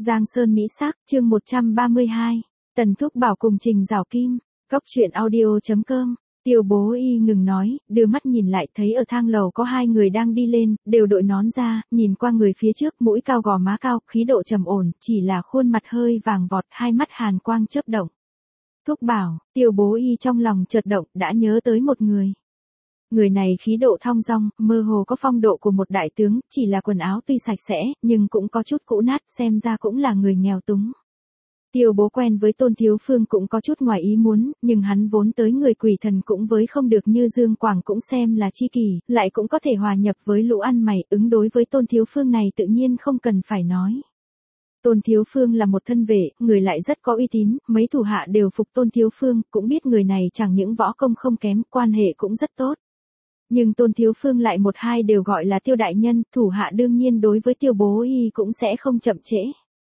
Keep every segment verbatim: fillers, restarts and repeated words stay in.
Giang Sơn Mỹ Sắc, chương một trăm ba mươi hai. Tần Thúc Bảo cùng Trình Giảo Kim. Cốc truyện audio.com. Tiêu Bố Y ngừng nói, đưa mắt nhìn lại thấy ở thang lầu có hai người đang đi lên, đều đội nón ra, nhìn qua người phía trước, mũi cao gò má cao, khí độ trầm ổn, chỉ là khuôn mặt hơi vàng vọt, hai mắt hàn quang chớp động. Thúc Bảo, Tiêu Bố Y trong lòng chợt động, đã nhớ tới một người. Người này khí độ thong dong, mơ hồ có phong độ của một đại tướng, chỉ là quần áo tuy sạch sẽ, nhưng cũng có chút cũ nát, xem ra cũng là người nghèo túng. Tiêu Bố quen với Tôn Thiếu Phương cũng có chút ngoài ý muốn, nhưng hắn vốn tới người Quỷ Thần cũng với không được như Dương Quảng cũng xem là chi kỷ, lại cũng có thể hòa nhập với lũ ăn mày, ứng đối với Tôn Thiếu Phương này tự nhiên không cần phải nói. Tôn Thiếu Phương là một thân vệ, người lại rất có uy tín, mấy thủ hạ đều phục Tôn Thiếu Phương, cũng biết người này chẳng những võ công không kém, quan hệ cũng rất tốt. Nhưng Tôn Thiếu Phương lại một hai đều gọi là Tiêu đại nhân, thủ hạ đương nhiên đối với Tiêu Bố Y cũng sẽ không chậm trễ.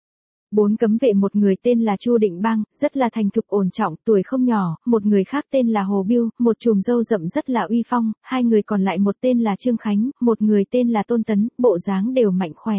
Bốn cấm vệ, một người tên là Chu Định Bang, rất là thành thục ổn trọng, tuổi không nhỏ, một người khác tên là Hồ Biêu, một chùm râu rậm rất là uy phong, hai người còn lại một tên là Trương Khánh, một người tên là Tôn Tấn, bộ dáng đều mạnh khỏe.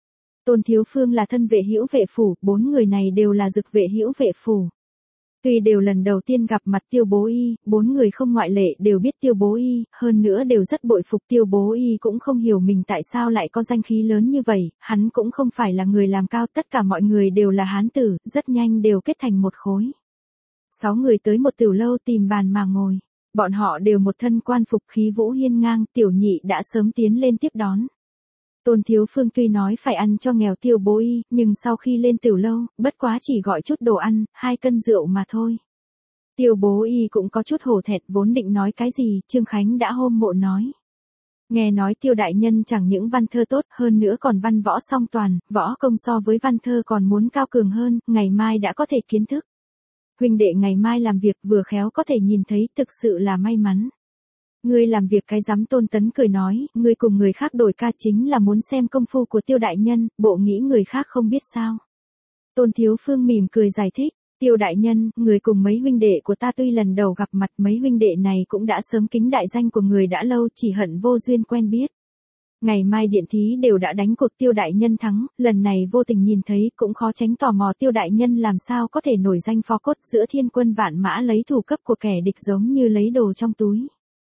Tôn Thiếu Phương là thân vệ hữu vệ phủ, bốn người này đều là dực vệ hữu vệ phủ. Tuy đều lần đầu tiên gặp mặt Tiêu Bố Y, bốn người không ngoại lệ đều biết Tiêu Bố Y, hơn nữa đều rất bội phục Tiêu Bố Y, cũng không hiểu mình tại sao lại có danh khí lớn như vậy, hắn cũng không phải là người làm cao, tất cả mọi người đều là hán tử, rất nhanh đều kết thành một khối. Sáu người tới một tiểu lâu tìm bàn mà ngồi, bọn họ đều một thân quan phục khí vũ hiên ngang, Tiểu Nhị đã sớm tiến lên tiếp đón. Tôn Thiếu Phương tuy nói phải ăn cho nghèo Tiêu Bố Y, nhưng sau khi lên tiểu lâu, bất quá chỉ gọi chút đồ ăn, hai cân rượu mà thôi. Tiêu Bố Y cũng có chút hổ thẹn, vốn định nói cái gì, Trương Khánh đã hôm mộ nói. Nghe nói Tiêu đại nhân chẳng những văn thơ tốt, hơn nữa còn văn võ song toàn, võ công so với văn thơ còn muốn cao cường hơn, ngày mai đã có thể kiến thức. Huynh đệ ngày mai làm việc vừa khéo có thể nhìn thấy, thực sự là may mắn. Ngươi làm việc cái rắm, Tôn Tấn cười nói, ngươi cùng người khác đổi ca chính là muốn xem công phu của Tiêu đại nhân, bộ nghĩ người khác không biết sao. Tôn Thiếu Phương mỉm cười giải thích, Tiêu đại nhân, người cùng mấy huynh đệ của ta tuy lần đầu gặp mặt, mấy huynh đệ này cũng đã sớm kính đại danh của người đã lâu, chỉ hận vô duyên quen biết. Ngày mai điện thí đều đã đánh cuộc Tiêu đại nhân thắng, lần này vô tình nhìn thấy cũng khó tránh tò mò Tiêu đại nhân làm sao có thể nổi danh phó cốt giữa thiên quân vạn mã lấy thủ cấp của kẻ địch giống như lấy đồ trong túi.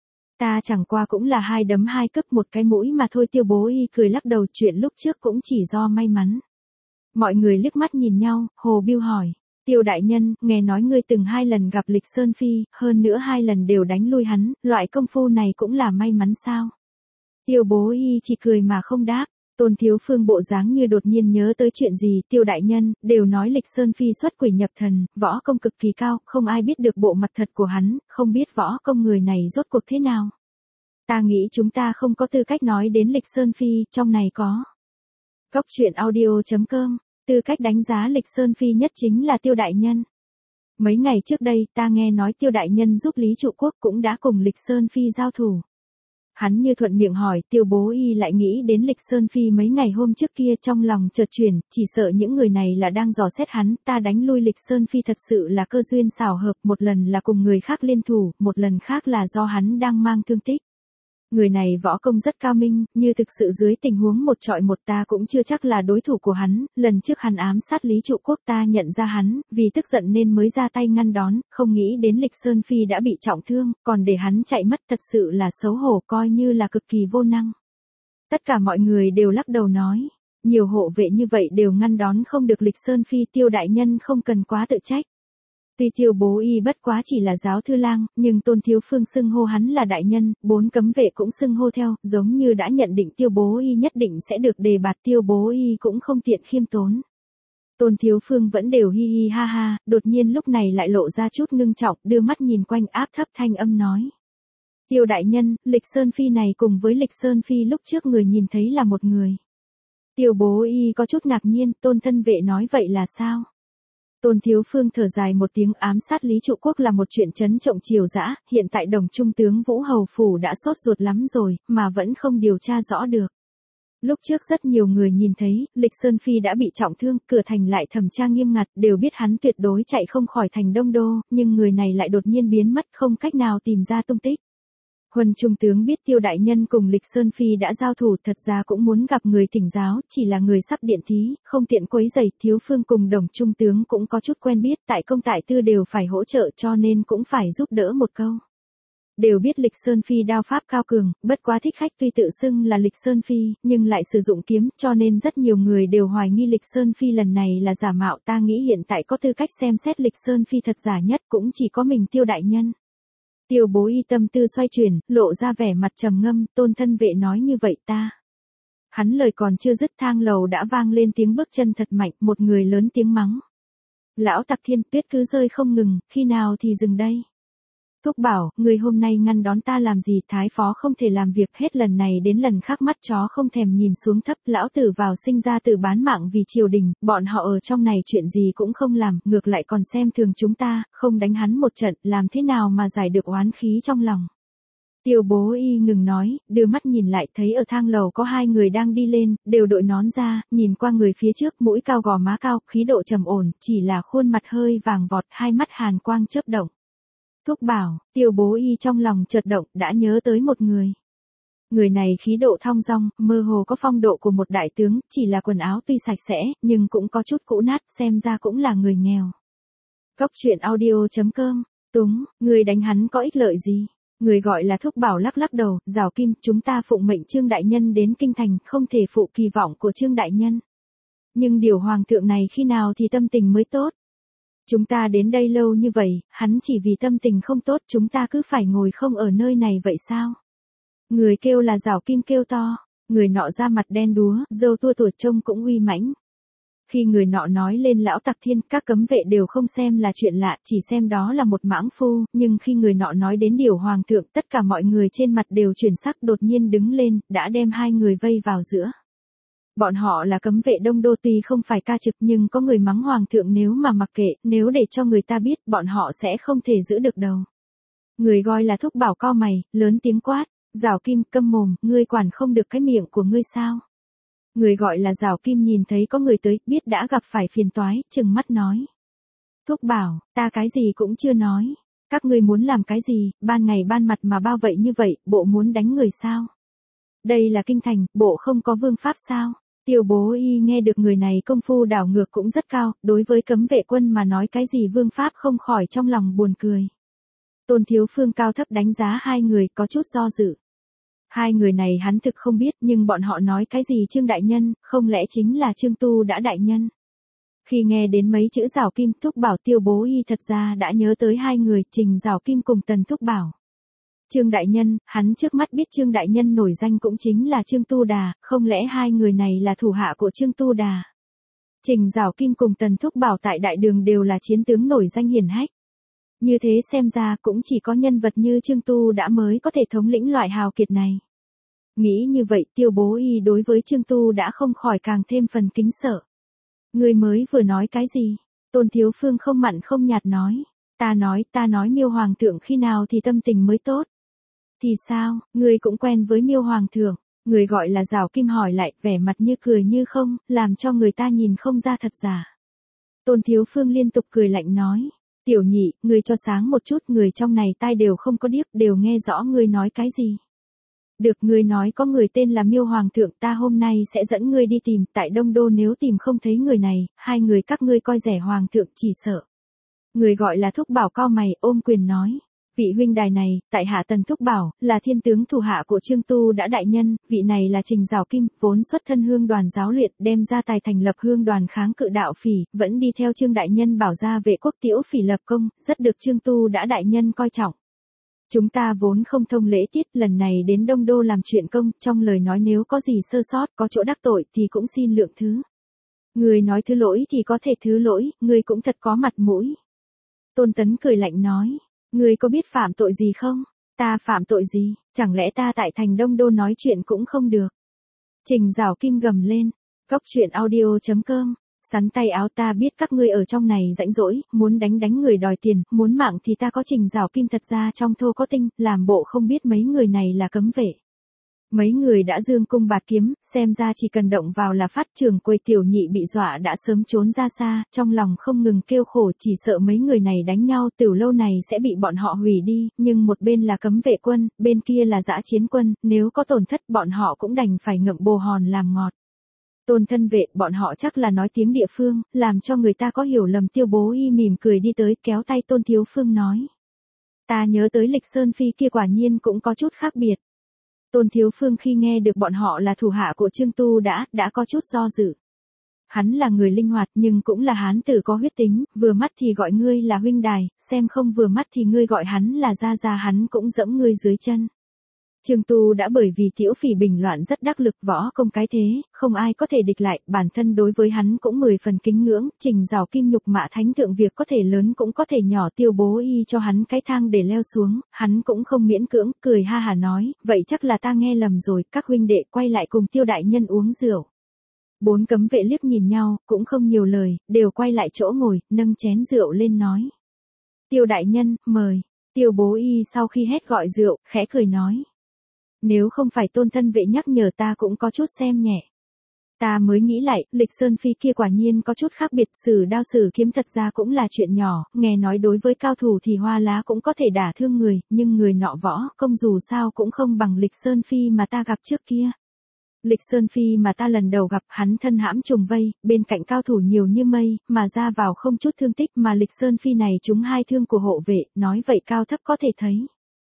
Ta chẳng qua cũng là hai đấm hai cước một cái mũi mà thôi. Tiêu Bố Y cười lắc đầu, chuyện lúc trước cũng chỉ do may mắn. Mọi người liếc mắt nhìn nhau, Hồ Biêu hỏi, Tiêu đại nhân, nghe nói ngươi từng hai lần gặp Lịch Sơn Phi, hơn nữa hai lần đều đánh lui hắn, loại công phu này cũng là may mắn sao? Tiêu Bố Y chỉ cười mà không đáp. Tôn Thiếu Phương bộ dáng như đột nhiên nhớ tới chuyện gì, Tiêu đại nhân, đều nói Lịch Sơn Phi xuất quỷ nhập thần, võ công cực kỳ cao, không ai biết được bộ mặt thật của hắn, không biết võ công người này rốt cuộc thế nào. Ta nghĩ chúng ta không có tư cách nói đến Lịch Sơn Phi, trong này có. Cốc truyện audio.com, tư cách đánh giá Lịch Sơn Phi nhất chính là Tiêu đại nhân. Mấy ngày trước đây, ta nghe nói Tiêu đại nhân giúp Lý Trụ Quốc cũng đã cùng Lịch Sơn Phi giao thủ. Hắn như thuận miệng hỏi, Tiêu Bố Y lại nghĩ đến Lịch Sơn Phi mấy ngày hôm trước kia, trong lòng chợt chuyển, chỉ sợ những người này là đang dò xét hắn, ta đánh lui Lịch Sơn Phi thật sự là cơ duyên xảo hợp, một lần là cùng người khác liên thủ, một lần khác là do hắn đang mang thương tích. Người này võ công rất cao minh, như thực sự dưới tình huống một trọi một ta cũng chưa chắc là đối thủ của hắn, lần trước hắn ám sát Lý Trụ Quốc ta nhận ra hắn, vì tức giận nên mới ra tay ngăn đón, không nghĩ đến Lịch Sơn Phi đã bị trọng thương, còn để hắn chạy mất, thật sự là xấu hổ, coi như là cực kỳ vô năng. Tất cả mọi người đều lắc đầu nói, nhiều hộ vệ như vậy đều ngăn đón không được Lịch Sơn Phi, Tiêu đại nhân không cần quá tự trách. Tuy Tiêu Bố Y bất quá chỉ là giáo thư lang, nhưng Tôn Thiếu Phương xưng hô hắn là đại nhân, bốn cấm vệ cũng xưng hô theo, giống như đã nhận định Tiêu Bố Y nhất định sẽ được đề bạt. Tiêu Bố Y cũng không tiện khiêm tốn. Tôn Thiếu Phương vẫn đều hi hi ha ha, đột nhiên lúc này lại lộ ra chút ngưng trọng, đưa mắt nhìn quanh áp thấp thanh âm nói. Tiêu đại nhân, Lịch Sơn Phi này cùng với Lịch Sơn Phi lúc trước người nhìn thấy là một người. Tiêu Bố Y có chút ngạc nhiên, Tôn thân vệ nói vậy là sao? Tôn Thiếu Phương thở dài một tiếng, ám sát Lý Trụ Quốc là một chuyện chấn trọng triều dã, hiện tại Đồng Trung tướng Vũ Hầu Phủ đã sốt ruột lắm rồi, mà vẫn không điều tra rõ được. Lúc trước rất nhiều người nhìn thấy, Lịch Sơn Phi đã bị trọng thương, cửa thành lại thẩm tra nghiêm ngặt, đều biết hắn tuyệt đối chạy không khỏi thành Đông Đô, nhưng người này lại đột nhiên biến mất, không cách nào tìm ra tung tích. Huân trung tướng biết Tiêu đại nhân cùng Lịch Sơn Phi đã giao thủ, thật ra cũng muốn gặp người thỉnh giáo, chỉ là người sắp điện thí, không tiện quấy rầy. Thiếu Phương cùng Đồng trung tướng cũng có chút quen biết, tại công tại tư đều phải hỗ trợ, cho nên cũng phải giúp đỡ một câu. Đều biết Lịch Sơn Phi đao pháp cao cường, bất quá thích khách tuy tự xưng là Lịch Sơn Phi, nhưng lại sử dụng kiếm, cho nên rất nhiều người đều hoài nghi Lịch Sơn Phi lần này là giả mạo. Ta nghĩ hiện tại có tư cách xem xét Lịch Sơn Phi thật giả nhất cũng chỉ có mình Tiêu đại nhân. Tiêu Bố Y tâm tư xoay chuyển, lộ ra vẻ mặt trầm ngâm. Tôn thân vệ nói như vậy ta. Hắn lời còn chưa dứt, thang lầu đã vang lên tiếng bước chân thật mạnh, một người lớn tiếng mắng. Lão Tặc Thiên, tuyết cứ rơi không ngừng, khi nào thì dừng đây? Thúc Bảo, người hôm nay ngăn đón ta làm gì? Thái phó không thể làm việc, hết lần này đến lần khác mắt chó không thèm nhìn xuống thấp. Lão tử vào sinh ra tử bán mạng vì triều đình, bọn họ ở trong này chuyện gì cũng không làm, ngược lại còn xem thường chúng ta, không đánh hắn một trận, làm thế nào mà giải được oán khí trong lòng. Tiêu Bố Y ngừng nói, đưa mắt nhìn lại, thấy ở thang lầu có hai người đang đi lên, đều đội nón ra, nhìn qua người phía trước, mũi cao gò má cao, khí độ trầm ổn, chỉ là khuôn mặt hơi vàng vọt, hai mắt hàn quang chớp động. Thúc Bảo, Tiêu Bố Y trong lòng chợt động, đã nhớ tới một người. Người này khí độ thong dong, mơ hồ có phong độ của một đại tướng, chỉ là quần áo tuy sạch sẽ, nhưng cũng có chút cũ nát, xem ra cũng là người nghèo. Cốc truyện audio chấm com, Túng, người đánh hắn có ích lợi gì? Người gọi là Thúc Bảo lắc lắc đầu, Giảo Kim, chúng ta phụng mệnh Trương đại nhân đến kinh thành, không thể phụ kỳ vọng của Trương đại nhân. Nhưng điều hoàng thượng này khi nào thì tâm tình mới tốt? Chúng ta đến đây lâu như vậy, hắn chỉ vì tâm tình không tốt, chúng ta cứ phải ngồi không ở nơi này vậy sao? Người kêu là Giảo Kim kêu to, người nọ ra mặt đen đúa, râu tua tuột trông cũng uy mãnh. Khi người nọ nói lên Lão Tặc Thiên, các cấm vệ đều không xem là chuyện lạ, chỉ xem đó là một mãng phu, nhưng khi người nọ nói đến điều hoàng thượng, tất cả mọi người trên mặt đều chuyển sắc, đột nhiên đứng lên, đã đem hai người vây vào giữa. Bọn họ là cấm vệ Đông Đô, tuy không phải ca trực nhưng có người mắng hoàng thượng, nếu mà mặc kệ, nếu để cho người ta biết, bọn họ sẽ không thể giữ được đầu. Người gọi là Thúc Bảo cau mày, lớn tiếng quát, Giảo Kim, câm mồm, ngươi quản không được cái miệng của ngươi sao? Người gọi là Giảo Kim nhìn thấy có người tới, biết đã gặp phải phiền toái, trừng mắt nói. Thúc Bảo, ta cái gì cũng chưa nói. Các ngươi muốn làm cái gì, ban ngày ban mặt mà bao vậy như vậy, bộ muốn đánh người sao? Đây là kinh thành, bộ không có vương pháp sao? Tiêu Bố Y nghe được người này công phu đảo ngược cũng rất cao, đối với cấm vệ quân mà nói cái gì vương pháp không khỏi trong lòng buồn cười. Tôn Thiếu Phương cao thấp đánh giá hai người, có chút do dự. Hai người này hắn thực không biết, nhưng bọn họ nói cái gì Trương đại nhân, không lẽ chính là Trương Tu đã đại nhân. Khi nghe đến mấy chữ Giảo Kim, Thúc Bảo, Tiêu Bố Y thật ra đã nhớ tới hai người, Trình Giảo Kim cùng Tần Thúc Bảo. Trương đại nhân, hắn trước mắt biết Trương đại nhân nổi danh cũng chính là Trương Tu Đà, không lẽ hai người này là thủ hạ của Trương Tu Đà. Trình Giảo Kim cùng Tần Thúc Bảo tại đại đường đều là chiến tướng nổi danh hiển hách. Như thế xem ra cũng chỉ có nhân vật như Trương Tu đã mới có thể thống lĩnh loại hào kiệt này. Nghĩ như vậy, Tiêu Bố Y đối với Trương Tu đã không khỏi càng thêm phần kính sợ. Người mới vừa nói cái gì? Tôn Thiếu Phương không mặn không nhạt nói. Ta nói, ta nói Miêu Hoàng thượng khi nào thì tâm tình mới tốt. Thì sao, người cũng quen với Miêu Hoàng thượng. Người gọi là Giảo Kim hỏi lại, vẻ mặt như cười như không, làm cho người ta nhìn không ra thật giả. Tôn Thiếu Phương liên tục cười lạnh nói. Tiểu nhị, người cho sáng một chút, người trong này tai đều không có điếc, đều nghe rõ người nói cái gì. Được, người nói có người tên là Miêu Hoàng thượng, ta hôm nay sẽ dẫn ngươi đi tìm, tại Đông Đô nếu tìm không thấy người này, hai người các ngươi coi rẻ Hoàng thượng chỉ sợ. Người gọi là Thúc Bảo cau mày, ôm quyền nói. Vị huynh đài này, tại hạ Tần Thúc Bảo, là thiên tướng thủ hạ của Trương Tu đã đại nhân, vị này là Trình Giảo Kim, vốn xuất thân hương đoàn giáo luyện, đem ra tài thành lập hương đoàn kháng cự đạo phỉ, vẫn đi theo Trương đại nhân bảo ra vệ quốc tiễu phỉ lập công, rất được Trương Tu đã đại nhân coi trọng. Chúng ta vốn không thông lễ tiết, lần này đến Đông Đô làm chuyện công, trong lời nói nếu có gì sơ sót, có chỗ đắc tội thì cũng xin lượng thứ. Người nói thứ lỗi thì có thể thứ lỗi, người cũng thật có mặt mũi. Tôn Tấn cười lạnh nói. Người có biết phạm tội gì không? Ta phạm tội gì? Chẳng lẽ ta tại thành Đông Đô nói chuyện cũng không được? Trình Giảo Kim gầm lên. Cốc truyện audio chấm com. Sắn tay áo, ta biết các ngươi ở trong này rãnh rỗi, muốn đánh đánh người đòi tiền, muốn mạng thì ta có. Trình Giảo Kim thật ra trong thô có tinh, làm bộ không biết mấy người này là cấm vệ. Mấy người đã dương cung bạt kiếm, xem ra chỉ cần động vào là phát. Trưởng quầy Tiểu Nhị bị dọa đã sớm trốn ra xa, trong lòng không ngừng kêu khổ, chỉ sợ mấy người này đánh nhau, tiểu lâu này sẽ bị bọn họ hủy đi, nhưng một bên là cấm vệ quân, bên kia là dã chiến quân, nếu có tổn thất bọn họ cũng đành phải ngậm bồ hòn làm ngọt. Tôn thân vệ, bọn họ chắc là nói tiếng địa phương, làm cho người ta có hiểu lầm. Tiêu Bố Y mỉm cười đi tới, kéo tay Tôn Thiếu Phương nói. Ta nhớ tới Lịch Sơn Phi kia quả nhiên cũng có chút khác biệt. Tôn Thiếu Phương khi nghe được bọn họ là thủ hạ của Trương Tu đã, đã có chút do dự. Hắn là người linh hoạt nhưng cũng là hán tử có huyết tính, vừa mắt thì gọi ngươi là huynh đài, xem không vừa mắt thì ngươi gọi hắn là gia gia, hắn cũng dẫm ngươi dưới chân. Trương Tu đã bởi vì Tiểu Phỉ bình loạn rất đắc lực, võ công cái thế, không ai có thể địch lại, bản thân đối với hắn cũng mười phần kính ngưỡng. Trình Giảo Kim nhục mạ thánh thượng, việc có thể lớn cũng có thể nhỏ, Tiêu Bố Y cho hắn cái thang để leo xuống, hắn cũng không miễn cưỡng, cười ha hà nói, vậy chắc là ta nghe lầm rồi, các huynh đệ quay lại cùng Tiêu đại nhân uống rượu. Bốn cấm vệ liếc nhìn nhau, cũng không nhiều lời, đều quay lại chỗ ngồi, nâng chén rượu lên nói. Tiêu đại nhân, mời. Tiêu Bố Y sau khi hét gọi rượu, khẽ cười nói. Nếu không phải Tôn thân vệ nhắc nhở ta cũng có chút xem nhẹ. Ta mới nghĩ lại, Lịch Sơn Phi kia quả nhiên có chút khác biệt, sử đao sử kiếm thật ra cũng là chuyện nhỏ, nghe nói đối với cao thủ thì hoa lá cũng có thể đả thương người, nhưng người nọ võ công dù sao cũng không bằng Lịch Sơn Phi mà ta gặp trước kia. Lịch Sơn Phi mà ta lần đầu gặp, hắn thân hãm trùng vây, bên cạnh cao thủ nhiều như mây, mà ra vào không chút thương tích, mà Lịch Sơn Phi này trúng hai thương của hộ vệ, nói vậy cao thấp có thể thấy.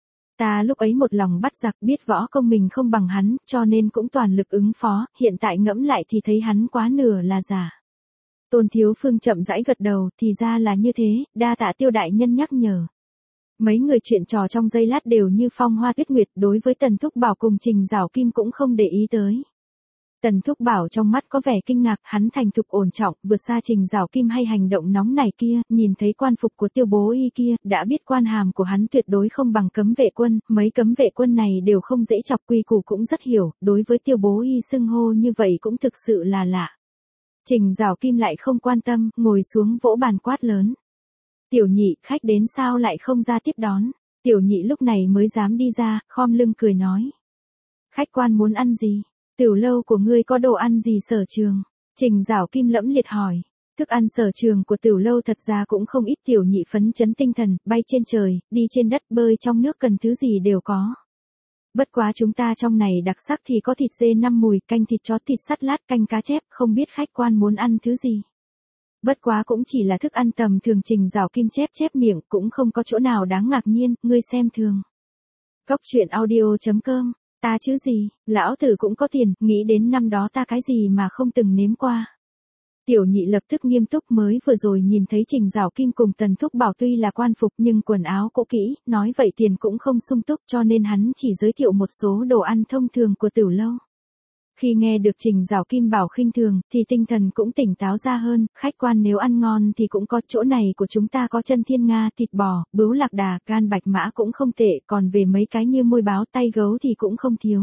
Ta lúc ấy một lòng bắt giặc, biết võ công mình không bằng hắn, cho nên cũng toàn lực ứng phó, hiện tại ngẫm lại thì thấy hắn quá nửa là giả. Tôn Thiếu Phương chậm rãi gật đầu, thì ra là như thế, đa tạ Tiêu đại nhân nhắc nhở. Mấy người chuyện trò trong giây lát đều như phong hoa tuyết nguyệt, đối với Tần Thúc Bảo cùng Trình Giảo Kim cũng không để ý tới. Tần Thúc Bảo trong mắt có vẻ kinh ngạc, hắn thành thục ổn trọng, vượt xa Trình Giảo Kim hay hành động nóng nảy kia, nhìn thấy quan phục của Tiêu Bố Y kia, đã biết quan hàm của hắn tuyệt đối không bằng cấm vệ quân, mấy cấm vệ quân này đều không dễ chọc, quy củ cũng rất hiểu, đối với Tiêu Bố Y xưng hô như vậy cũng thực sự là lạ. Trình Giảo Kim lại không quan tâm, ngồi xuống vỗ bàn quát lớn. Tiểu Nhị, khách đến sao lại không ra tiếp đón? Tiểu Nhị lúc này mới dám đi ra, khom lưng cười nói. Khách quan muốn ăn gì? Tiểu lâu của ngươi có đồ ăn gì sở trường? Trình Giảo Kim lẫm liệt hỏi. Thức ăn sở trường của tiểu lâu thật ra cũng không ít. Tiểu Nhị phấn chấn tinh thần, bay trên trời, đi trên đất, bơi trong nước, cần thứ gì đều có. Bất quá chúng ta trong này đặc sắc thì có thịt dê năm mùi, canh thịt chó, thịt sắt lát, canh cá chép, không biết khách quan muốn ăn thứ gì. Bất quá cũng chỉ là thức ăn tầm thường. Trình Giảo Kim chép chép miệng, cũng không có chỗ nào đáng ngạc nhiên, ngươi xem thường. Cốc truyện audio chấm com. Ta chứ gì, lão tử cũng có tiền, nghĩ đến năm đó ta cái gì mà không từng nếm qua. Tiểu Nhị lập tức nghiêm túc, mới vừa rồi nhìn thấy Trình Giảo Kim cùng Tần Thúc Bảo tuy là quan phục nhưng quần áo cũ kỹ, nói vậy tiền cũng không sung túc, cho nên hắn chỉ giới thiệu một số đồ ăn thông thường của tiểu lâu. Khi nghe được Trình Giảo Kim bảo khinh thường, thì tinh thần cũng tỉnh táo ra hơn, khách quan nếu ăn ngon thì cũng có, chỗ này của chúng ta có chân thiên nga, thịt bò, bướu lạc đà, gan bạch mã cũng không tệ, còn về mấy cái như môi báo, tay gấu thì cũng không thiếu.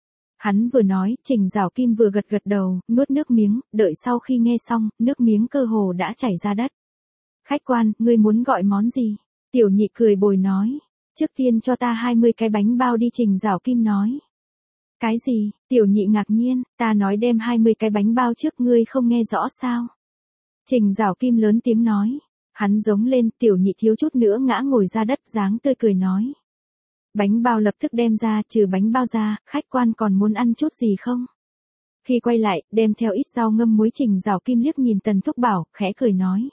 Hắn vừa nói, Trình Giảo Kim vừa gật gật đầu, nuốt nước miếng, đợi sau khi nghe xong, nước miếng cơ hồ đã chảy ra đất. Khách quan, ngươi muốn gọi món gì? Tiểu Nhị cười bồi nói. Trước tiên cho ta hai mươi cái bánh bao đi. Trình Giảo Kim nói. Cái gì? Tiểu Nhị ngạc nhiên, ta nói đem hai mươi cái bánh bao trước, ngươi không nghe rõ sao? Trình Giảo Kim lớn tiếng nói. Hắn giống lên, Tiểu Nhị thiếu chút nữa ngã ngồi ra đất, dáng tươi cười nói. Bánh bao lập tức đem ra, trừ bánh bao ra, khách quan còn muốn ăn chút gì không? Khi quay lại, đem theo ít rau ngâm muối. Trình Giảo Kim liếc nhìn Tần Thúc Bảo, khẽ cười nói.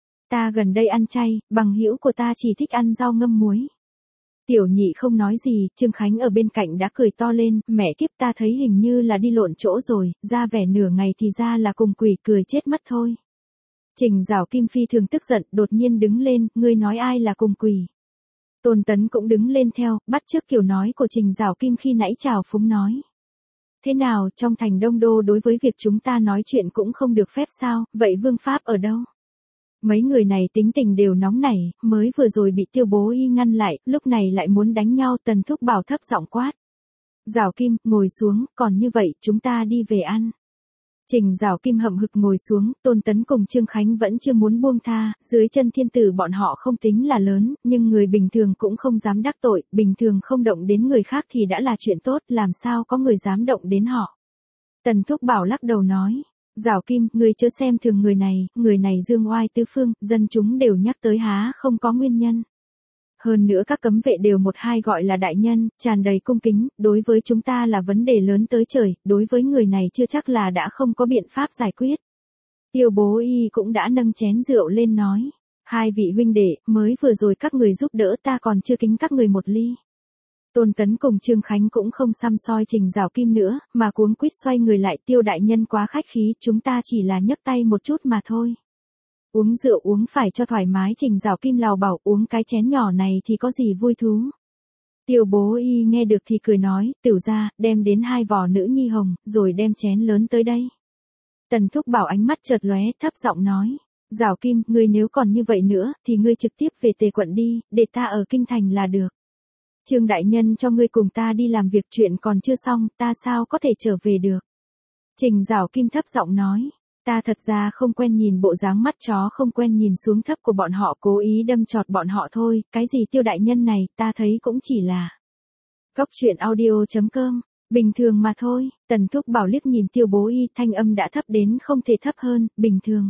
Ta gần đây ăn chay, bằng hữu của ta chỉ thích ăn rau ngâm muối. Tiểu Nhị không nói gì, Trương Khánh ở bên cạnh đã cười to lên, mẹ kiếp, ta thấy hình như là đi lộn chỗ rồi, ra vẻ nửa ngày thì ra là cùng quỷ, cười chết mất thôi. Trình Giảo Kim phi thường tức giận, đột nhiên đứng lên, ngươi nói ai là cùng quỷ? Tôn Tấn cũng đứng lên theo, bắt chước kiểu nói của Trình Giảo Kim khi nãy chào phúng nói. Thế nào, trong thành Đông Đô đối với việc chúng ta nói chuyện cũng không được phép sao, vậy vương pháp ở đâu? Mấy người này tính tình đều nóng nảy, mới vừa rồi bị Tiêu Bố Y ngăn lại, lúc này lại muốn đánh nhau. Tần Thúc Bảo thấp giọng quát. Giảo Kim, ngồi xuống, còn như vậy, chúng ta đi về ăn. Trình Giảo Kim hậm hực ngồi xuống, Tôn Tấn cùng Trương Khánh vẫn chưa muốn buông tha, dưới chân thiên tử bọn họ không tính là lớn, nhưng người bình thường cũng không dám đắc tội, bình thường không động đến người khác thì đã là chuyện tốt, làm sao có người dám động đến họ. Tần Thúc Bảo lắc đầu nói, Giảo Kim, người chớ xem thường người này, người này dương oai tứ phương, dân chúng đều nhắc tới há không có nguyên nhân. Hơn nữa các cấm vệ đều một hai gọi là đại nhân, tràn đầy cung kính, đối với chúng ta là vấn đề lớn tới trời, đối với người này chưa chắc là đã không có biện pháp giải quyết. Tiêu Bố Y cũng đã nâng chén rượu lên nói, hai vị huynh đệ, mới vừa rồi các người giúp đỡ ta còn chưa kính các người một ly. Tôn Tấn cùng Trương Khánh cũng không xăm soi Trình Giảo Kim nữa, mà cuống quýt xoay người lại, Tiêu đại nhân quá khách khí, chúng ta chỉ là nhấc tay một chút mà thôi. Uống rượu uống phải cho thoải mái, Trình Giảo Kim lào bảo, uống cái chén nhỏ này thì có gì vui thú. Tiêu Bố Y nghe được thì cười nói, Tửu gia, đem đến hai vò nữ nhi hồng, rồi đem chén lớn tới đây. Tần Thúc Bảo ánh mắt chợt lóe, thấp giọng nói, Giảo Kim, ngươi nếu còn như vậy nữa, thì ngươi trực tiếp về Tề quận đi, để ta ở kinh thành là được. Trương đại nhân cho ngươi cùng ta đi làm việc, chuyện còn chưa xong, ta sao có thể trở về được. Trình Giảo Kim thấp giọng nói, ta thật ra không quen nhìn bộ dáng mắt chó không quen nhìn xuống thấp của bọn họ, cố ý đâm chọt bọn họ thôi, cái gì Tiêu đại nhân này, ta thấy cũng chỉ là Cốc truyện audio chấm com, bình thường mà thôi. Tần Thúc Bảo liếc nhìn Tiêu Bố Y, thanh âm đã thấp đến không thể thấp hơn, bình thường.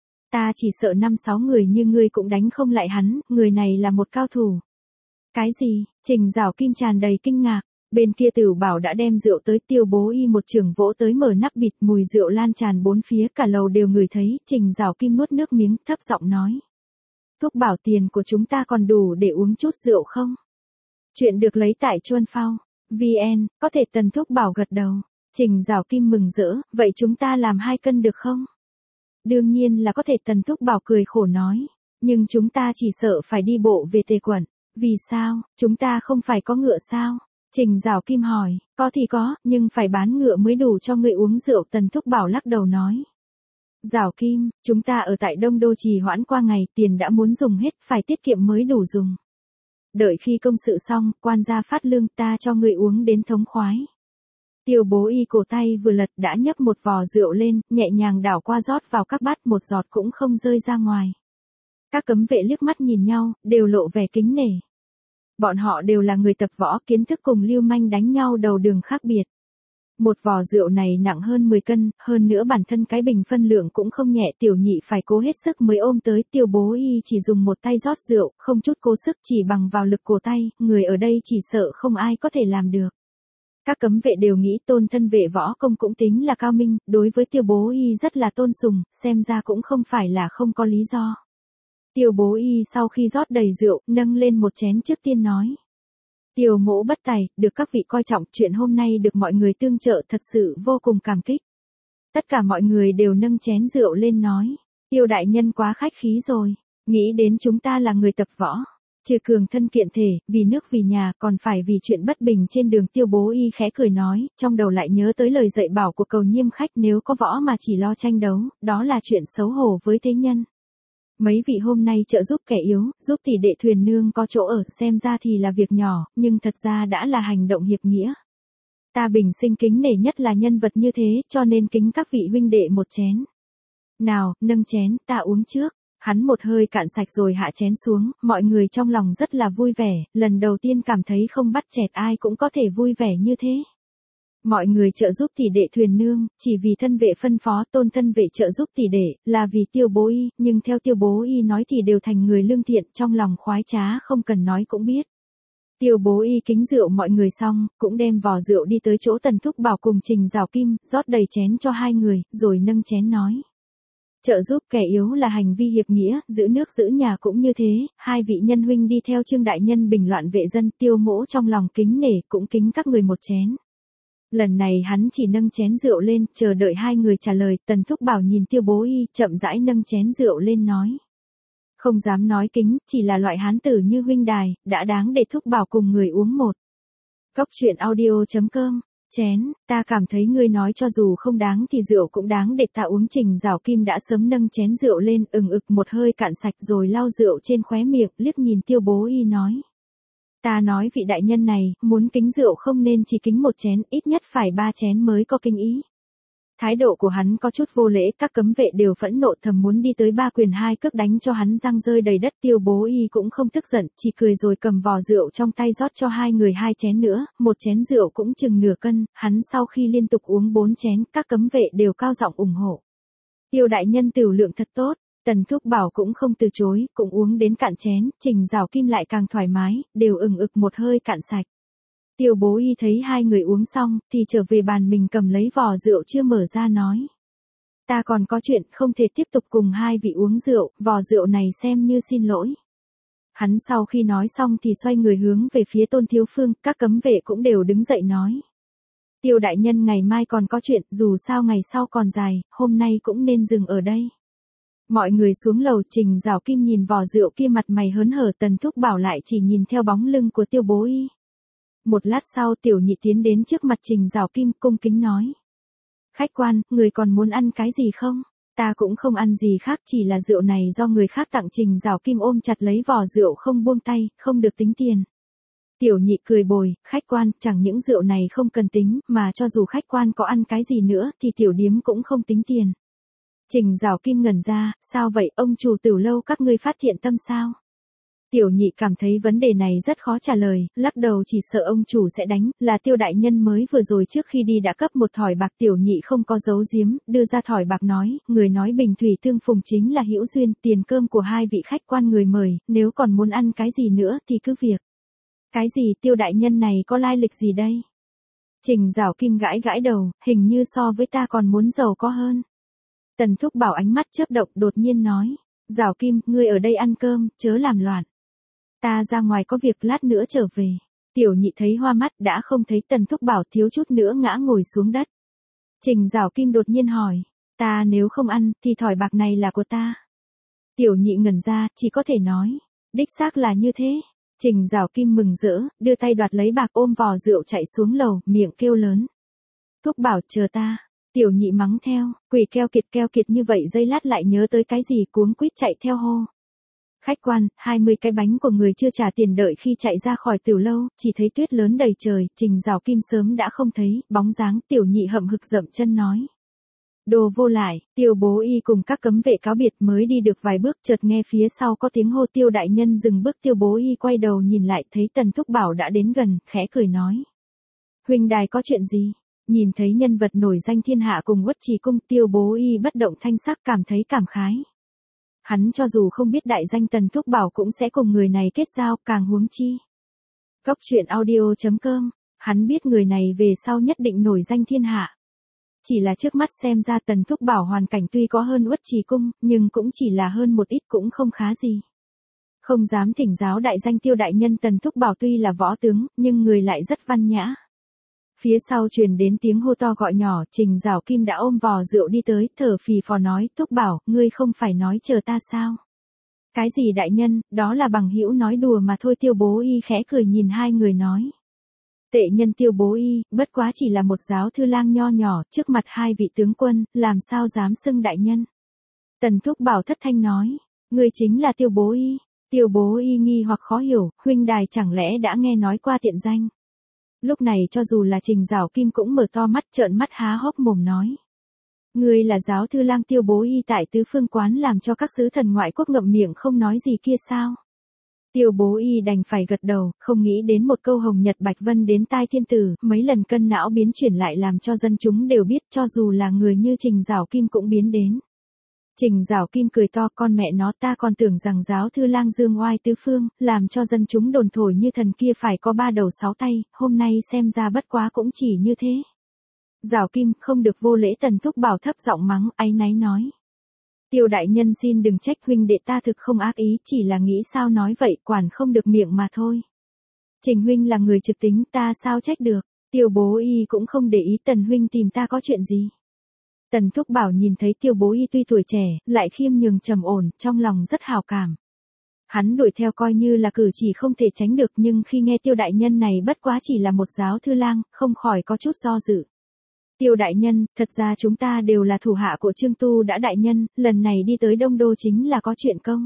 Ta chỉ sợ năm sáu người như ngươi cũng đánh không lại hắn, người này là một cao thủ. Cái gì? Trình Giảo Kim tràn đầy kinh ngạc. Bên kia Tửu Bảo đã đem rượu tới, Tiêu Bố Y một chưởng vỗ tới mở nắp bịt, mùi rượu lan tràn bốn phía, cả lầu đều ngửi thấy. Trình Giảo Kim nuốt nước miếng, thấp giọng nói, Thúc Bảo, tiền của chúng ta còn đủ để uống chút rượu không? Chuyện được lấy tại Chuan Phao vê en, có thể. Tần Thúc Bảo gật đầu. Trình Giảo Kim mừng rỡ, vậy chúng ta làm hai cân được không? Đương nhiên là có thể. Tần Thúc Bảo cười khổ nói, nhưng chúng ta chỉ sợ phải đi bộ về Tề quận. Vì sao? Chúng ta không phải có ngựa sao? Trình Giảo Kim hỏi, có thì có, nhưng phải bán ngựa mới đủ cho người uống rượu. Tần Thúc Bảo lắc đầu nói, Giảo Kim, chúng ta ở tại Đông Đô trì hoãn qua ngày, tiền đã muốn dùng hết, phải tiết kiệm mới đủ dùng. Đợi khi công sự xong, quan gia phát lương, ta cho người uống đến thống khoái. Tiêu Bố Y cổ tay vừa lật đã nhấc một vò rượu lên, nhẹ nhàng đảo qua rót vào các bát, một giọt cũng không rơi ra ngoài. Các cấm vệ liếc mắt nhìn nhau, đều lộ vẻ kính nể. Bọn họ đều là người tập võ, kiến thức cùng lưu manh đánh nhau đầu đường khác biệt. Một vò rượu này nặng hơn mười cân, hơn nữa bản thân cái bình phân lượng cũng không nhẹ, tiểu nhị phải cố hết sức mới ôm tới. Tiêu Bố Y chỉ dùng một tay rót rượu, không chút cố sức, chỉ bằng vào lực cổ tay, người ở đây chỉ sợ không ai có thể làm được. Các cấm vệ đều nghĩ Tôn thân vệ võ công cũng tính là cao minh, đối với Tiêu Bố Y rất là tôn sùng, xem ra cũng không phải là không có lý do. Tiêu Bố Y sau khi rót đầy rượu, nâng lên một chén trước tiên nói, Tiêu mỗ bất tài, được các vị coi trọng, chuyện hôm nay được mọi người tương trợ thật sự vô cùng cảm kích. Tất cả mọi người đều nâng chén rượu lên nói, Tiêu đại nhân quá khách khí rồi, nghĩ đến chúng ta là người tập võ, trừ cường thân kiện thể, vì nước vì nhà, còn phải vì chuyện bất bình trên đường. Tiêu Bố Y khẽ cười nói, trong đầu lại nhớ tới lời dạy bảo của Cầu Nhiêm khách, nếu có võ mà chỉ lo tranh đấu, đó là chuyện xấu hổ với thế nhân. Mấy vị hôm nay trợ giúp kẻ yếu, giúp tỷ đệ thuyền nương có chỗ ở, xem ra thì là việc nhỏ, nhưng thật ra đã là hành động hiệp nghĩa. Ta bình sinh kính nể nhất là nhân vật như thế, cho nên kính các vị huynh đệ một chén. Nào, nâng chén, ta uống trước. Hắn một hơi cạn sạch rồi hạ chén xuống, mọi người trong lòng rất là vui vẻ, lần đầu tiên cảm thấy không bắt chẹt ai cũng có thể vui vẻ như thế. Mọi người trợ giúp tỷ đệ thuyền nương, chỉ vì thân vệ phân phó. Tôn thân vệ trợ giúp tỷ đệ, là vì Tiêu Bố Y, nhưng theo Tiêu Bố Y nói thì đều thành người lương thiện, trong lòng khoái trá không cần nói cũng biết. Tiêu Bố Y kính rượu mọi người xong, cũng đem vò rượu đi tới chỗ Tần Thúc Bảo cùng Trình Giảo Kim, rót đầy chén cho hai người, rồi nâng chén nói, trợ giúp kẻ yếu là hành vi hiệp nghĩa, giữ nước giữ nhà cũng như thế, hai vị nhân huynh đi theo Trương đại nhân bình loạn vệ dân. Tiêu mỗ trong lòng kính nể, cũng kính các người một chén. Lần này hắn chỉ nâng chén rượu lên, chờ đợi hai người trả lời. Tần Thúc Bảo nhìn Tiêu Bố Y, chậm rãi nâng chén rượu lên nói, không dám nói kính, chỉ là loại hán tử như huynh đài, đã đáng để Thúc Bảo cùng người uống một. Cốc truyện audio chấm com, chén, ta cảm thấy ngươi nói cho dù không đáng thì rượu cũng đáng để ta uống. Trình Giảo Kim đã sớm nâng chén rượu lên, ừng ực một hơi cạn sạch rồi lau rượu trên khóe miệng, liếc nhìn Tiêu Bố Y nói, ta nói vị đại nhân này, muốn kính rượu không nên chỉ kính một chén, ít nhất phải ba chén mới có kính ý. Thái độ của hắn có chút vô lễ, các cấm vệ đều phẫn nộ thầm muốn đi tới ba quyền hai cước đánh cho hắn răng rơi đầy đất. Tiêu Bố Y cũng không tức giận, chỉ cười rồi cầm vò rượu trong tay rót cho hai người hai chén nữa, một chén rượu cũng chừng nửa cân, hắn sau khi liên tục uống bốn chén, các cấm vệ đều cao giọng ủng hộ. Tiêu đại nhân tửu lượng thật tốt. Tần Thúc Bảo cũng không từ chối, cũng uống đến cạn chén, Trình Giảo Kim lại càng thoải mái, đều ừng ực một hơi cạn sạch. Tiêu Bố Y thấy hai người uống xong, thì trở về bàn mình cầm lấy vò rượu chưa mở ra nói. Ta còn có chuyện không thể tiếp tục cùng hai vị uống rượu, vò rượu này xem như xin lỗi. Hắn sau khi nói xong thì xoay người hướng về phía Tôn Thiếu Phương, các cấm vệ cũng đều đứng dậy nói. Tiêu đại nhân ngày mai còn có chuyện, dù sao ngày sau còn dài, hôm nay cũng nên dừng ở đây. Mọi người xuống lầu, Trình Giảo Kim nhìn vò rượu kia mặt mày hớn hở, Tần Thúc Bảo lại chỉ nhìn theo bóng lưng của Tiêu Bố Y. Một lát sau Tiểu Nhị tiến đến trước mặt Trình Giảo Kim cung kính nói. Khách quan, người còn muốn ăn cái gì không? Ta cũng không ăn gì khác, chỉ là rượu này do người khác tặng. Trình Giảo Kim ôm chặt lấy vò rượu không buông tay, không được tính tiền. Tiểu Nhị cười bồi, khách quan, chẳng những rượu này không cần tính, mà cho dù khách quan có ăn cái gì nữa thì tiểu điếm cũng không tính tiền. Trình Giảo Kim ngẩn ra, sao vậy, ông chủ Tửu lâu các ngươi phát thiện tâm sao? Tiểu Nhị cảm thấy vấn đề này rất khó trả lời, lắc đầu chỉ sợ ông chủ sẽ đánh, là Tiêu đại nhân mới vừa rồi trước khi đi đã cấp một thỏi bạc. Tiểu Nhị không có giấu giếm, đưa ra thỏi bạc nói, người nói bình thủy tương phùng chính là hữu duyên, tiền cơm của hai vị khách quan người mời, nếu còn muốn ăn cái gì nữa thì cứ việc. Cái gì, Tiêu đại nhân này có lai lịch gì đây? Trình Giảo Kim gãi gãi đầu, hình như so với ta còn muốn giàu có hơn. Tần Thúc Bảo ánh mắt chớp động đột nhiên nói, Giảo Kim, ngươi ở đây ăn cơm, chớ làm loạn. Ta ra ngoài có việc lát nữa trở về. Tiểu Nhị thấy hoa mắt đã không thấy Tần Thúc Bảo thiếu chút nữa ngã ngồi xuống đất. Trình Giảo Kim đột nhiên hỏi, ta nếu không ăn thì thỏi bạc này là của ta. Tiểu Nhị ngẩn ra, chỉ có thể nói, đích xác là như thế. Trình Giảo Kim mừng rỡ, đưa tay đoạt lấy bạc ôm vò rượu chạy xuống lầu, miệng kêu lớn. Thúc Bảo chờ ta. Tiểu Nhị mắng theo, quỷ keo kiệt keo kiệt như vậy giây lát lại nhớ tới cái gì cuống quýt chạy theo hô. Khách quan, hai mươi cái bánh của người chưa trả tiền. Đợi khi chạy ra khỏi Tửu lâu, chỉ thấy tuyết lớn đầy trời, Trình Giảo Kim sớm đã không thấy, bóng dáng. Tiểu Nhị hậm hực dậm chân nói. Đồ vô lại, Tiêu Bố Y cùng các cấm vệ cáo biệt mới đi được vài bước chợt nghe phía sau có tiếng hô. Tiêu đại nhân dừng bước. Tiêu Bố Y quay đầu nhìn lại thấy Tần Thúc Bảo đã đến gần, khẽ cười nói. Huynh đài có chuyện gì? Nhìn thấy nhân vật nổi danh thiên hạ cùng Uất Trì cung, Tiêu Bố Y bất động thanh sắc cảm thấy cảm khái. Hắn cho dù không biết đại danh Tần Thúc Bảo cũng sẽ cùng người này kết giao, càng huống chi. Cốc truyện audio chấm com, hắn biết người này về sau nhất định nổi danh thiên hạ. Chỉ là trước mắt xem ra Tần Thúc Bảo hoàn cảnh tuy có hơn Uất Trì cung, nhưng cũng chỉ là hơn một ít, cũng không khá gì. Không dám thỉnh giáo đại danh Tiêu đại nhân. Tần Thúc Bảo tuy là võ tướng, nhưng người lại rất văn nhã. Phía sau truyền đến tiếng hô to gọi nhỏ, Trình Giảo Kim đã ôm vò rượu đi tới, thở phì phò nói, Thúc Bảo, ngươi không phải nói chờ ta sao? Cái gì đại nhân, đó là bằng hữu nói đùa mà thôi. Tiêu Bố Y khẽ cười nhìn hai người nói. Tệ nhân Tiêu Bố Y, bất quá chỉ là một giáo thư lang nho nhỏ, trước mặt hai vị tướng quân, làm sao dám xưng đại nhân? Tần Thúc Bảo thất thanh nói, ngươi chính là Tiêu Bố Y. Tiêu Bố Y nghi hoặc khó hiểu, huynh đài chẳng lẽ đã nghe nói qua tiện danh? Lúc này cho dù là Trình Giảo Kim cũng mở to mắt trợn mắt há hốc mồm nói. Ngươi là giáo thư lang Tiêu Bố Y tại Tứ Phương Quán làm cho các sứ thần ngoại quốc ngậm miệng không nói gì kia sao? Tiêu Bố Y đành phải gật đầu, không nghĩ đến một câu hồng nhật bạch vân đến tai thiên tử, mấy lần cân não biến chuyển lại làm cho dân chúng đều biết, cho dù là người như Trình Giảo Kim cũng biến đến. Trình Giảo Kim cười to, con mẹ nó, ta còn tưởng rằng giáo thư lang dương oai tứ phương, làm cho dân chúng đồn thổi như thần kia phải có ba đầu sáu tay, hôm nay xem ra bất quá cũng chỉ như thế. Giảo Kim, không được vô lễ. Tần Thúc Bảo thấp giọng mắng, áy náy nói. Tiêu đại nhân xin đừng trách, huynh đệ ta thực không ác ý, chỉ là nghĩ sao nói vậy, quản không được miệng mà thôi. Trình huynh là người trực tính, ta sao trách được. Tiêu Bố Y cũng không để ý, Tần huynh tìm ta có chuyện gì. Tần Thúc Bảo nhìn thấy Tiêu Bố Y tuy tuổi trẻ, lại khiêm nhường trầm ổn, trong lòng rất hào cảm. Hắn đuổi theo coi như là cử chỉ không thể tránh được, nhưng khi nghe Tiêu đại nhân này bất quá chỉ là một giáo thư lang, không khỏi có chút do dự. Tiêu đại nhân, thật ra chúng ta đều là thủ hạ của Trương Tu đã đại nhân, lần này đi tới Đông Đô chính là có chuyện công.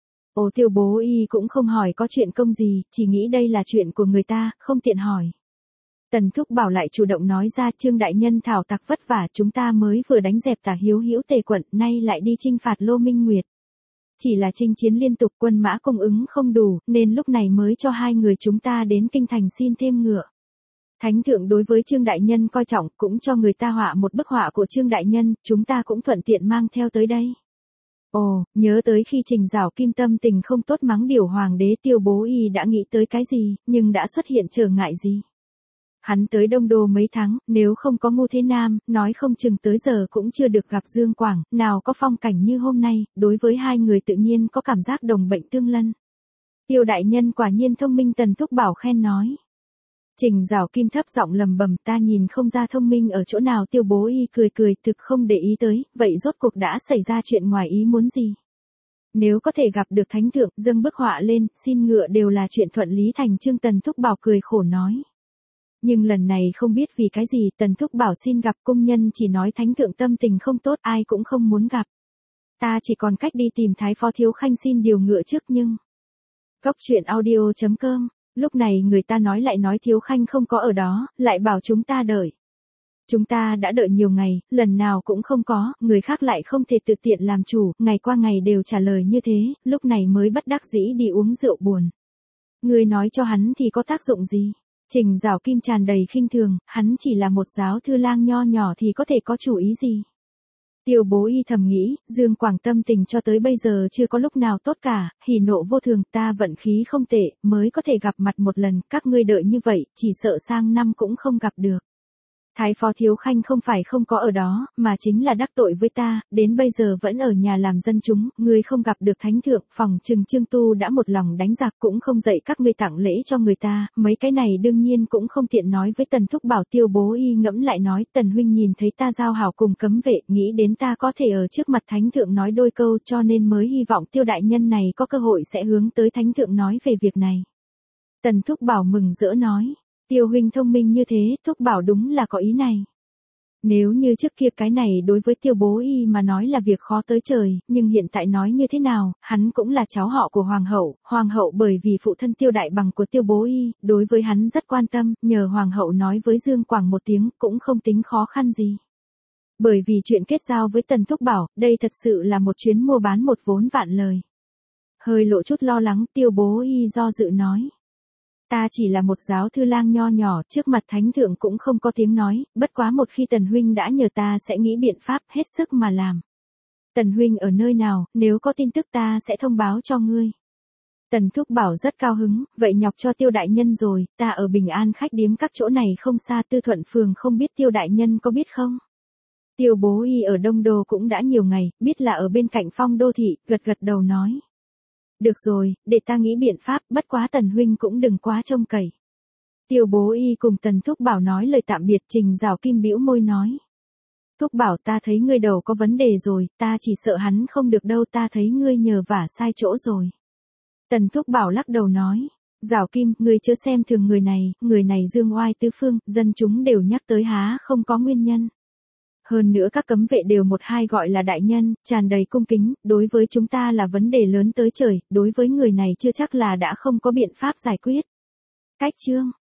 Ồ, Tiêu Bố Y cũng không hỏi có chuyện công gì, chỉ nghĩ đây là chuyện của người ta, không tiện hỏi. Tần Thúc Bảo lại chủ động nói ra, Trương đại nhân thảo tặc vất vả, chúng ta mới vừa đánh dẹp Tả Hiếu Hữu Tề quận, nay lại đi chinh phạt Lô Minh Nguyệt. Chỉ là chinh chiến liên tục, quân mã cung ứng không đủ, nên lúc này mới cho hai người chúng ta đến kinh thành xin thêm ngựa. Thánh thượng đối với Trương đại nhân coi trọng, cũng cho người ta họa một bức họa của Trương đại nhân, chúng ta cũng thuận tiện mang theo tới đây. Ồ, nhớ tới khi Trình Giảo Kim tâm tình không tốt mắng điều hoàng đế, Tiêu Bố Y đã nghĩ tới cái gì, nhưng đã xuất hiện trở ngại gì. Hắn tới Đông Đô mấy tháng, nếu không có Ngô Thế Nam, nói không chừng tới giờ cũng chưa được gặp Dương Quảng, nào có phong cảnh như hôm nay, đối với hai người tự nhiên có cảm giác đồng bệnh tương lân. Tiêu đại nhân quả nhiên thông minh, Tần Thúc Bảo khen nói. Trình Giảo Kim thấp giọng lầm bầm, ta nhìn không ra thông minh ở chỗ nào. Tiêu Bố Y cười cười, thực không để ý tới, vậy rốt cuộc đã xảy ra chuyện ngoài ý muốn gì? Nếu có thể gặp được thánh thượng, dâng bức họa lên, xin ngựa đều là chuyện thuận lý thành chương. Tần Thúc Bảo cười khổ nói. Nhưng lần này không biết vì cái gì, Tần Thúc Bảo xin gặp cung nhân chỉ nói thánh thượng tâm tình không tốt, ai cũng không muốn gặp. Ta chỉ còn cách đi tìm Thái Phó Thiếu Khanh xin điều ngựa trước nhưng... Góc truyện audio chấm com. Lúc này người ta nói lại nói Thiếu Khanh không có ở đó, lại bảo chúng ta đợi. Chúng ta đã đợi nhiều ngày, lần nào cũng không có, người khác lại không thể tự tiện làm chủ, ngày qua ngày đều trả lời như thế, lúc này mới bất đắc dĩ đi uống rượu buồn. Người nói cho hắn thì có tác dụng gì? Trình Giảo Kim tràn đầy khinh thường, hắn chỉ là một giáo thư lang nho nhỏ thì có thể có chủ ý gì? Tiêu Bố Y thầm nghĩ, Dương Quảng tâm tình cho tới bây giờ chưa có lúc nào tốt cả, hỉ nộ vô thường, ta vận khí không tệ, mới có thể gặp mặt một lần, các ngươi đợi như vậy, chỉ sợ sang năm cũng không gặp được. Thái Phó Thiếu Khanh không phải không có ở đó, mà chính là đắc tội với ta, đến bây giờ vẫn ở nhà làm dân chúng, ngươi không gặp được thánh thượng, phòng trừng Trương Tu đã một lòng đánh giặc, cũng không dạy các ngươi tặng lễ cho người ta, mấy cái này đương nhiên cũng không tiện nói với Tần Thúc Bảo. Tiêu Bố Y ngẫm lại nói, Tần huynh nhìn thấy ta giao hảo cùng cấm vệ, nghĩ đến ta có thể ở trước mặt thánh thượng nói đôi câu, cho nên mới hy vọng Tiêu đại nhân này có cơ hội sẽ hướng tới thánh thượng nói về việc này. Tần Thúc Bảo mừng rỡ nói. Tiêu huynh thông minh như thế, Thúc Bảo đúng là có ý này. Nếu như trước kia cái này đối với Tiêu Bố Y mà nói là việc khó tới trời, nhưng hiện tại nói như thế nào, hắn cũng là cháu họ của Hoàng hậu, Hoàng hậu bởi vì phụ thân Tiêu Đại Bằng của Tiêu Bố Y, đối với hắn rất quan tâm, nhờ Hoàng hậu nói với Dương Quảng một tiếng cũng không tính khó khăn gì. Bởi vì chuyện kết giao với Tần Thúc Bảo, đây thật sự là một chuyến mua bán một vốn vạn lời. Hơi lộ chút lo lắng, Tiêu Bố Y do dự nói. Ta chỉ là một giáo thư lang nho nhỏ, trước mặt thánh thượng cũng không có tiếng nói, bất quá một khi Tần huynh đã nhờ ta sẽ nghĩ biện pháp hết sức mà làm. Tần huynh ở nơi nào, nếu có tin tức ta sẽ thông báo cho ngươi. Tần Thúc Bảo rất cao hứng, vậy nhọc cho Tiêu đại nhân rồi, ta ở Bình An khách điếm các chỗ này không xa Tư Thuận phường, không biết Tiêu đại nhân có biết không? Tiêu Bố Y ở Đông Đô cũng đã nhiều ngày, biết là ở bên cạnh Phong đô thị, gật gật đầu nói. Được rồi, để ta nghĩ biện pháp, bất quá Tần huynh cũng đừng quá trông cậy. Tiêu Bố Y cùng Tần Thúc Bảo nói lời tạm biệt. Trình Giảo Kim bĩu môi nói. Thúc Bảo, ta thấy ngươi đầu có vấn đề rồi, ta chỉ sợ hắn không được đâu, ta thấy ngươi nhờ vả sai chỗ rồi. Tần Thúc Bảo lắc đầu nói. Giảo Kim, ngươi chớ xem thường người này, người này dương oai tứ phương, dân chúng đều nhắc tới há không có nguyên nhân. Hơn nữa các cấm vệ đều một hai gọi là đại nhân, tràn đầy cung kính, đối với chúng ta là vấn đề lớn tới trời, đối với người này chưa chắc là đã không có biện pháp giải quyết. Cách chương